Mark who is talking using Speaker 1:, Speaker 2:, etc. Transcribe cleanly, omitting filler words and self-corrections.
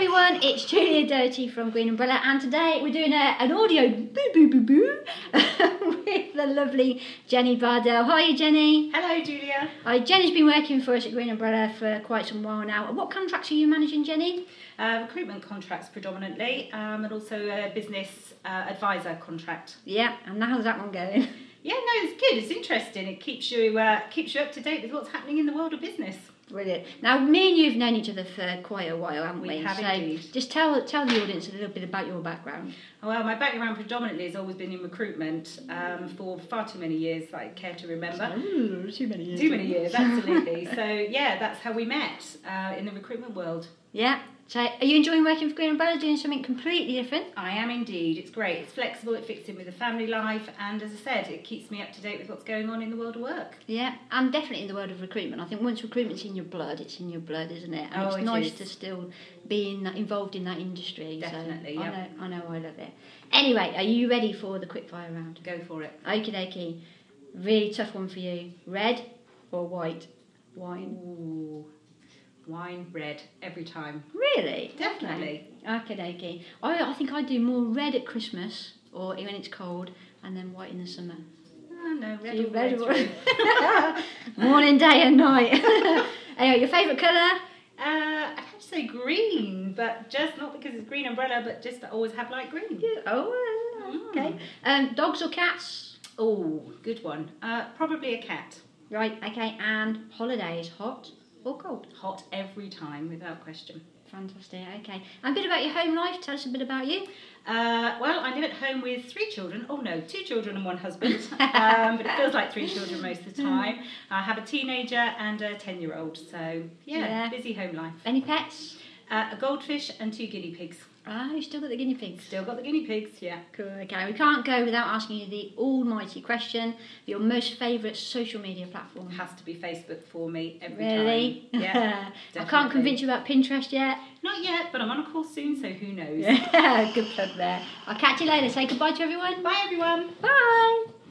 Speaker 1: everyone, it's Julia Doherty from Green Umbrella, and today we're doing an audio boo with the lovely Jenny Bardell. Hi Jenny.
Speaker 2: Hello Julia.
Speaker 1: Jenny's been working for us at Green Umbrella for quite some while now. What contracts are you managing, Jenny?
Speaker 2: Recruitment contracts predominantly, and also a business advisor contract.
Speaker 1: Yeah, and how's that one going?
Speaker 2: Yeah, no, it's good. It's interesting. It keeps you up to date with what's happening in the world of business.
Speaker 1: Brilliant. Now, me and you have known each other for quite a while, haven't we?
Speaker 2: We have
Speaker 1: so
Speaker 2: indeed.
Speaker 1: Just tell the audience a little bit about your background.
Speaker 2: Well, my background predominantly has always been in recruitment for far too many years, that I care to remember.
Speaker 1: Ooh, too many years.
Speaker 2: Too many years, absolutely. So, yeah, that's how we met in the recruitment world.
Speaker 1: Yeah. So, are you enjoying working for Green Umbrella, doing something completely different?
Speaker 2: I am indeed. It's great. It's flexible. It fits in with the family life. And as I said, it keeps me up to date with what's going on in the world of work.
Speaker 1: Yeah, and definitely in the world of recruitment. I think once recruitment's in your blood, it's in your blood, isn't it? And it's nice to still be involved in that industry.
Speaker 2: Definitely,
Speaker 1: so
Speaker 2: yeah.
Speaker 1: I know, I love it. Anyway, are you ready for the quickfire round?
Speaker 2: Go for it.
Speaker 1: Okie dokie. Really tough one for you. Red or white wine?
Speaker 2: Ooh. Wine, red, every time.
Speaker 1: Really?
Speaker 2: Definitely.
Speaker 1: Okie dokie. I think I do more red at Christmas or when it's cold, and then white in the summer.
Speaker 2: Oh, no, red
Speaker 1: So
Speaker 2: all the way through.
Speaker 1: Morning, day and night. Anyway, your favourite colour?
Speaker 2: I'd have to say green, but just not because it's Green Umbrella, but just I always have light green.
Speaker 1: Yeah. Oh, okay. Dogs or cats?
Speaker 2: Oh, good one. Probably a cat.
Speaker 1: Right, okay. And holidays, hot or cold?
Speaker 2: Hot every time, without question.
Speaker 1: Fantastic, okay. And a bit about your home life. Tell us a bit about you.
Speaker 2: Well, I live at home with 3 children. Oh no, 2 children and 1 husband. But it feels like 3 children most of the time. I have a teenager and a 10-year-old. So, yeah, busy home life.
Speaker 1: Any pets?
Speaker 2: A goldfish and 2 guinea pigs.
Speaker 1: Ah, you still got the guinea pigs.
Speaker 2: Still got the guinea pigs, yeah.
Speaker 1: Cool, okay. We can't go without asking you the almighty question. Your most favourite social media platform?
Speaker 2: Has to be Facebook for me every
Speaker 1: really?
Speaker 2: time. Yeah,
Speaker 1: I can't convince you about Pinterest yet.
Speaker 2: Not yet, but I'm on a course soon, so who knows.
Speaker 1: Good plug there. I'll catch you later. Say goodbye to everyone.
Speaker 2: Bye everyone.
Speaker 1: Bye.